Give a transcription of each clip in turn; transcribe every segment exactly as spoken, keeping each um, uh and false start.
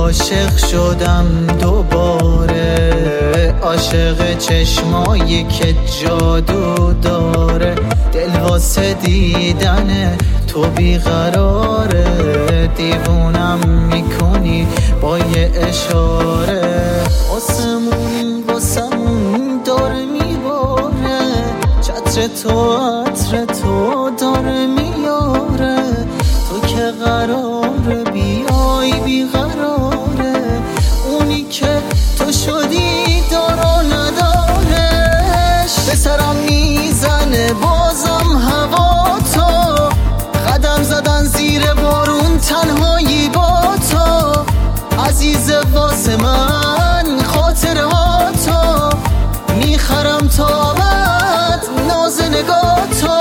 عاشق شدم دوباره، عاشق چشمایی که جادو داره. دل واسه دیدن تو بیقراره، دیوونم میکنی با یه اشاره. آسمون واسمون داره میباره، چتر تو عطر تو داره میاره. تو که قراره بیای بیقراره، اونی که تو شدی دارو ندارش. به سرم میزنه بازم هوا تو، قدم زدن زیر بارون تنهایی با تو. عزیز واسه من خاطره ها تو، میخرم تا ابد ناز نگاه تو.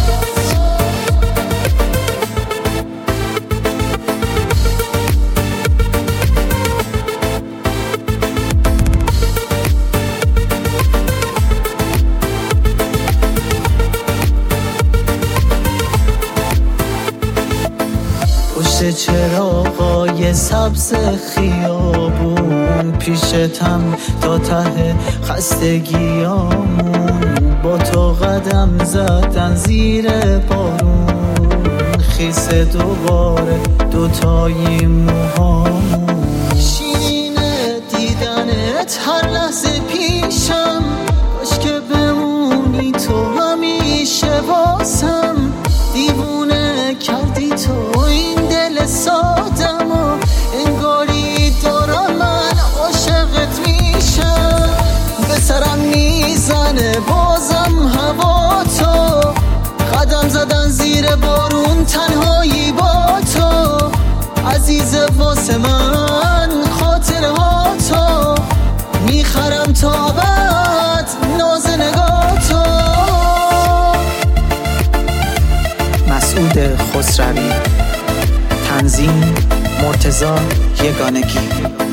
پشت چراغای سبز خیابون، پیشتم تا ته خستگیامون. با تو قدم زدن زیر بارون، خیس دوباره دوتایی موهامون. شیرینه دیدنت هر لحظه پیشم، کاش که بمونی تو همیشه واسم. دیوونه کردی تو این دل سادم و انگاری دارم من عاشقت میشم. به سرم میزنه بازم هوا تو، قدم زدن زیر بارون تنهایی با تو. عزیز واسه من خاطره ها تو، میخرم تا ابد ناز نگاه تو. مسعود خسروی، تنظیم مرتضی یگانگی.